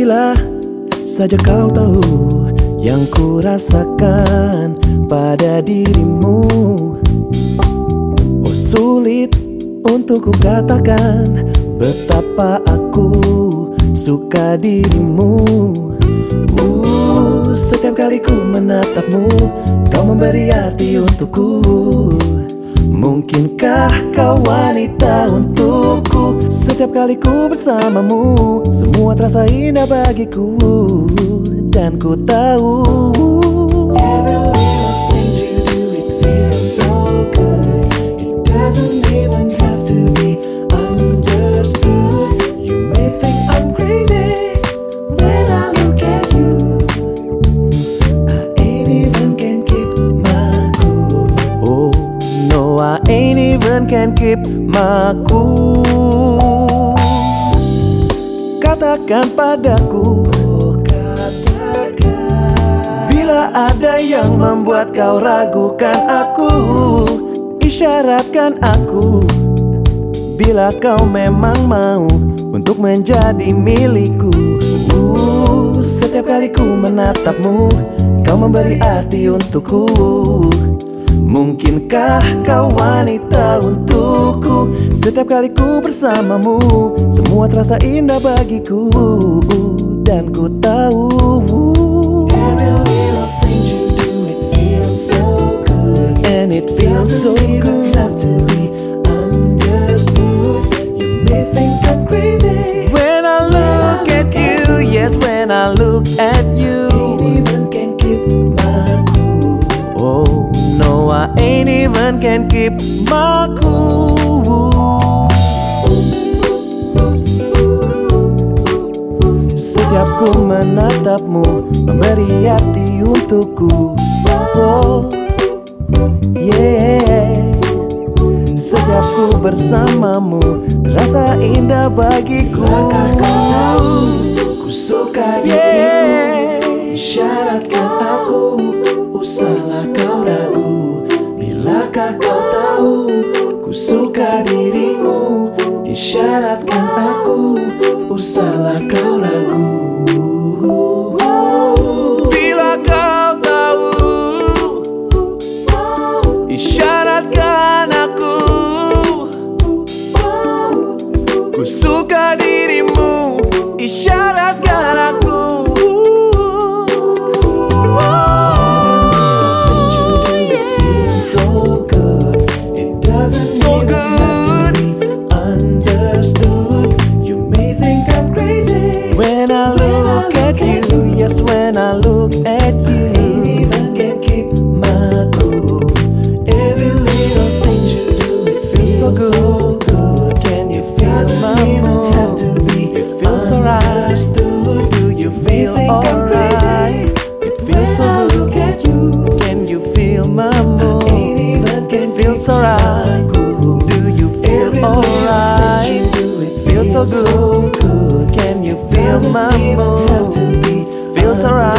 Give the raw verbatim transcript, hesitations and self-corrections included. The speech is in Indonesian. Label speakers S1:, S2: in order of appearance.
S1: Bila saja kau tahu yang ku rasakan pada dirimu, oh sulit untuk ku katakan betapa aku suka dirimu. uh, Setiap kali ku menatapmu, kau memberi arti untukku. Mungkinkah kau wanita untukku? Setiap kali ku bersamamu, semua terasa indah bagiku. Dan ku tahu every little thing you do, it feels so good. It doesn't even have to be understood. You may think I'm crazy when I look at you. I ain't even can keep my cool. Oh no, I ain't even can keep my cool. Katakan padaku, bila ada yang membuat kau ragukan aku, isyaratkan aku. Bila kau memang mau untuk menjadi milikku. uh, Setiap kali ku menatapmu, kau memberi arti untukku. Mungkinkah kau wanita untukku? Setiap kali ku bersamamu, semua terasa indah bagiku. Dan ku tahu every little thing you do, it feels so good. And it feels so good, have to be understood. You may think I'm crazy when I look at you. Yes, when I look at you, ain't even can keep my cool. Oh no, I ain't even can keep my cool. Setiap ku menatapmu, memberi arti untukku. Oh, yeah. Setiap ku bersamamu, terasa indah bagiku. Bilakah kau tahu, ku suka dirimu. Isyaratkan aku, usahlah kau ragu. Bilakah kau tahu, ku suka dirimu. Isyaratkan aku, usahlah kau ragu. Bila kau tahu, isyaratkan aku, ku suka dirimu. Isyaratkan aku. So good, it doesn't so even have to be understood. You may think I'm crazy when I look at you. Yes, when I look at you, I ain't even can keep my cool. Every little thing you do, it feels so good. Can you feel my mood? Have to be it feels alright. Do you feel alright? It feels so good. Can you feel my mood? It feels alright. Do you feel alright? It feels so good. Can you feel my mood? Feels alright.